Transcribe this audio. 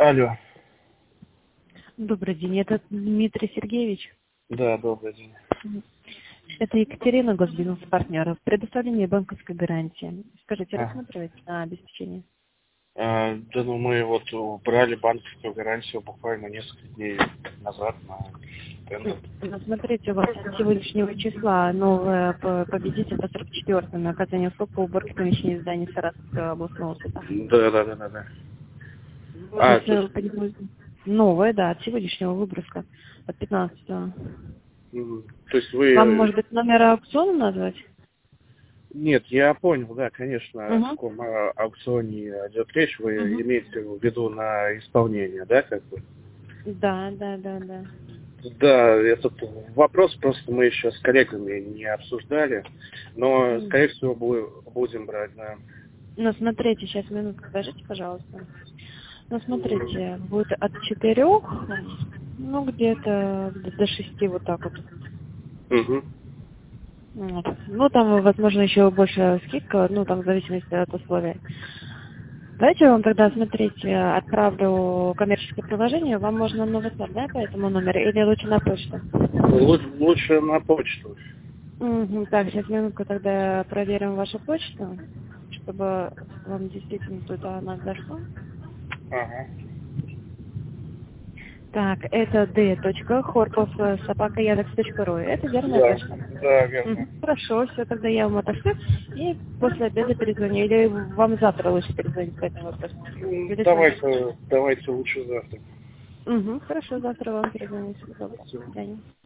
Алло. Добрый день, это Дмитрий Сергеевич. Да, добрый день. Это Екатерина, госбизнес-партнер. Предоставление банковской гарантии. Скажите, А. рассматриваете на обеспечение? Да, ну мы вот брали банковскую гарантию буквально несколько дней назад на тендер. Ну, смотрите, у вас с сегодняшнего числа новое победитель по 44-му на оказание услуг по уборке помещений зданий Саратовского областного суда. Да. Можно все понимать. Новое, да, от сегодняшнего выпуска, от 15-го. То есть Вам, вы... может быть, номер аукциона назвать? Нет, я понял, да, конечно, о Угу. каком аукционе идет речь. Вы Угу. имеете в виду на исполнение, да, как бы? Да. Да, этот вопрос просто мы еще с коллегами не обсуждали, но, скорее всего, будем брать, да. Ну, смотрите, сейчас минутку, подождите, пожалуйста. Ну, смотрите, будет от 4, ну, где-то до 6, вот так вот. Угу. Вот. Ну, там, возможно, еще больше скидка, ну, там, в зависимости от условий. Давайте я вам тогда, смотрите, отправлю коммерческое приложение, вам можно на WhatsApp, да, по этому номеру, или лучше на почту? Лучше на почту. Угу. Так, сейчас минутку тогда проверим вашу почту, чтобы вам действительно туда она дошла. Ага. Так, это d.хорков@яндекс.ру. Это верная Да, почта? да, верно. Хорошо, все, тогда я вам отошлю. И после обеда перезвоню. Или вам завтра лучше перезвонить по этому вопросу? Или сегодня? Давайте лучше завтра. Хорошо, завтра вам перезвоню. Всего доброго. До Спасибо. свидания.